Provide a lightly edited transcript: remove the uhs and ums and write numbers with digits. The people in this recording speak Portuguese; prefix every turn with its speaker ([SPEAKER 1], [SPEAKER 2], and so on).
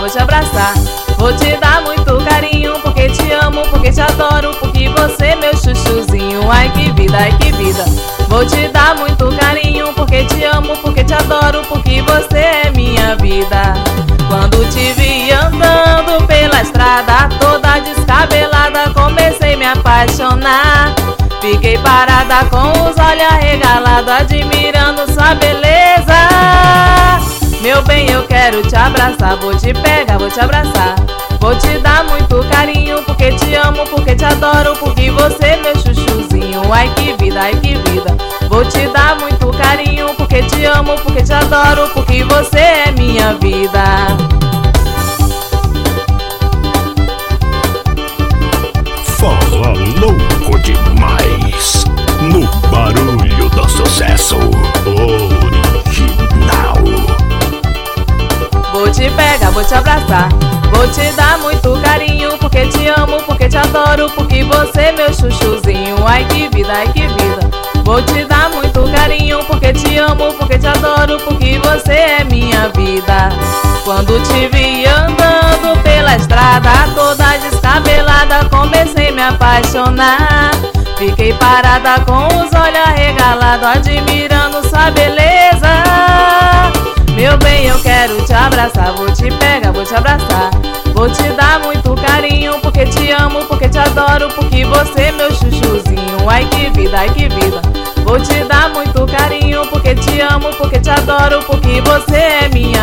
[SPEAKER 1] vou te abraçar. Vou te dar muito carinho, porque te amo, porque te adoro, porque você é meu chuchuzinho. Ai que vida, ai que vida. Vou te dar muito carinho, porque te amo, porque te adoro, porque você é minha vida. Quando te vi andando pela estrada, toda descabelada, comecei a me apaixonar. Fiquei parada com os olhos arregalados, admirando sua beleza. Meu bem, eu quero te abraçar, vou te pegar, vou te abraçar. Vou te dar muito carinho, porque te amo, porque te adoro, porque você é meu chuchuzinho. Ai que vida, ai que vida. Vou te dar muito carinho, porque te amo, porque te adoro, porque você é minha vida.
[SPEAKER 2] Forró louco demais, no barulho do sucesso original.
[SPEAKER 1] Vou te pegar, vou te abraçar. Vou te dar muito carinho, porque te amo, porque te adoro, porque você é meu chuchuzinho. Ai que vida, ai que vida. Vou te dar muito carinho, porque te amo, porque te adoro, porque você é minha vida. Quando te vi andando pela estrada, toda descabelada, comecei a me apaixonar. Fiquei parada com os olhos arregalados, admirando sua beleza. Meu bem, eu quero te abraçar, vou te pegar, vou te abraçar. Vou te dar muito carinho, porque te amo, porque te adoro, porque você é meu chuchuzinho. Ai que vida, ai que vida. Vou te dar muito carinho, porque te amo, porque te adoro, porque você é minha